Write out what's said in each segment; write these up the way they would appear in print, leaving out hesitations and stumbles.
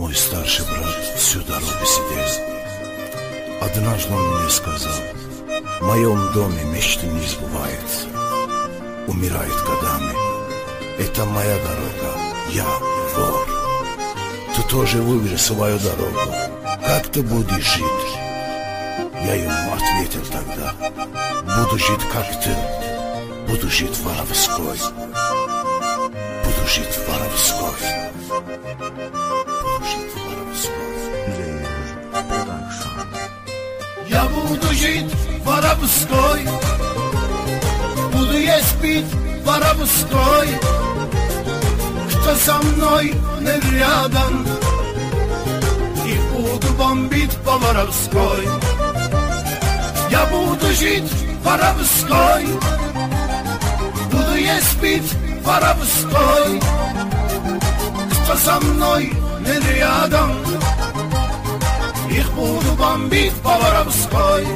Мой старший брат всю дорогу сидел. Однажды он мне сказал: в моем доме мечты не сбываются, умирают годами. Это моя дорога, я вор. Ты тоже выбери свою дорогу. Как ты будешь жить? Я ему ответил тогда: буду жить как ты, буду жить воровской. Буду жить воровской. Буду жить воровской. Я буду жить воровской, буду есть пить воровской. Кто со мной не рядом, их буду бомбить по-воровской. Я буду жить воровской, буду есть пить воровской. Кто со мной не рядом, их буду бомбить по-воровской.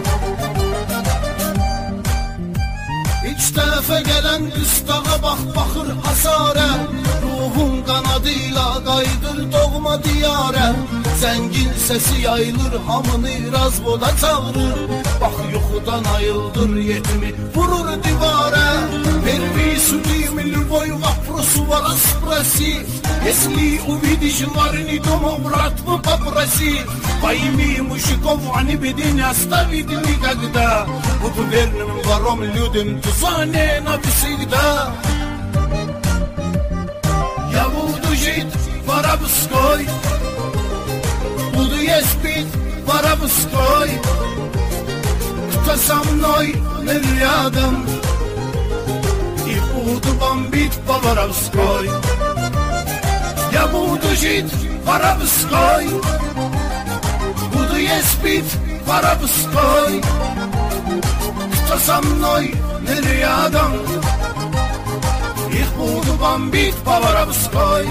İç dəfə gələn qıstağa bax-baxır hasarə, ruhun qanadıyla qayıdır doğma diyarə. Zəngin səsi yayılır, hamını razvoda çağırır. Bax yuxudan ayıldır yetimi, vurur divarə. Первый судимый любой вопрос вас спроси. Если увидишь варни дома, брат, попроси. Пойми, мужиков они беды не оставит никогда. Буду верным вором людям, тузане навсегда. Я буду жить воровской, буду есть пить воровской. Кто со мной не рядом, их буду бомбить по-воровской. Я буду жить воровской, буду есть пить воровской. Кто со мной не рядом, их буду бомбить по-воровской.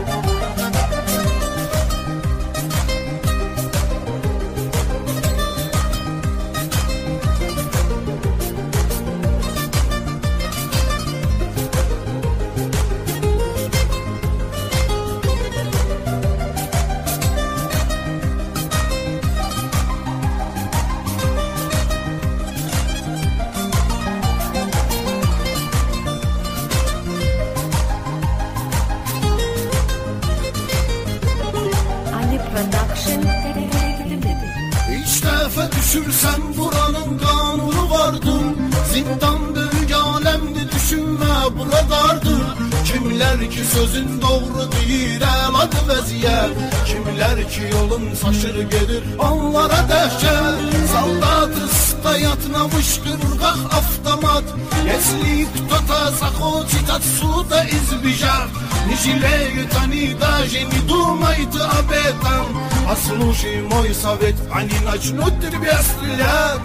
Düşürsen buranın kanunu vardır. Zindan büyük alemdi, düşünme buradardır. Kimler ki sözün doğru değil, eladı vəziyyət. Kimler ki yolun saşır gedir, onlara dəhşət. Солдаты стоят на вышках автомат. Если кто-то захочет отсюда избежать, не жалеют они, даже не думают об этом. Послушай мой совет, они начнут тебя стрелять.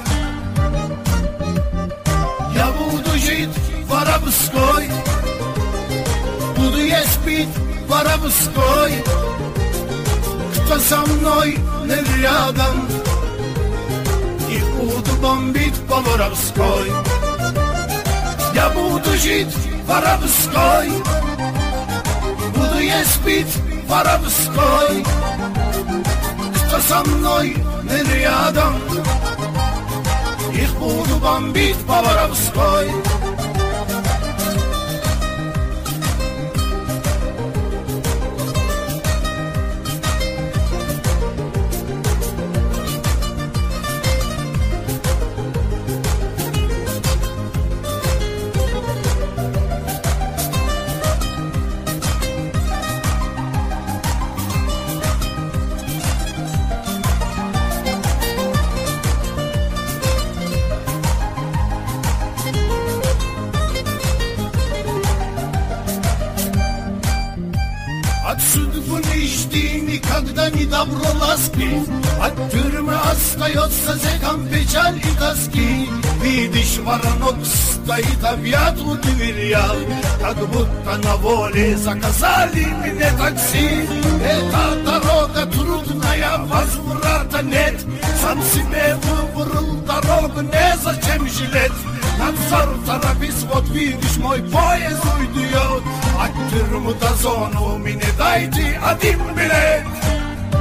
Я буду жить воровской, буду есть пить воровской. Кто со мной не рядом, их буду бомбить по-воровской. Я буду жить воровской, буду есть пить воровской. Кто со мной не рядом, их буду бомбить по-воровской. От судьбы не жди никогда ни добро ласки. От тюрьмы остается зеком печаль и тоски. Видишь, воронок стоит, объят у дверях, как будто на воле заказали мне такси. Эта дорога трудная, возврата нет. Сам себе выбрал дорогу, незачем жалеть. Надзор, торопись, вот видишь, мой поезд уйдет. От тюрьмы до зоны мне дайте один билет.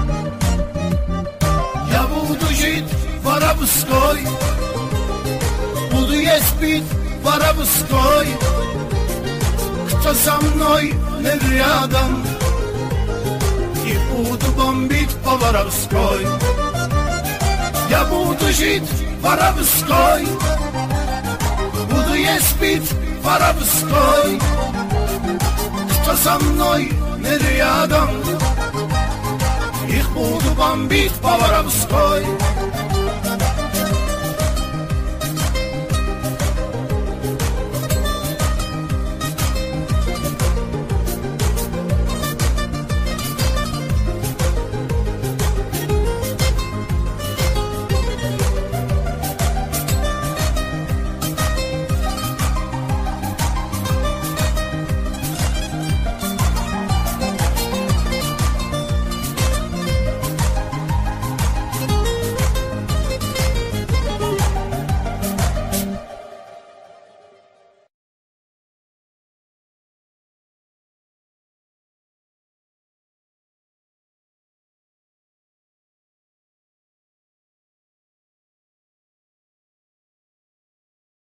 жить воровской, буду есть пить воровской. Кто со мной не рядом, и буду бомбить по-воровской. Я буду жить воровской, буду есть пить воровской. Кто со мной не рядом, их буду бомбить по-воровской.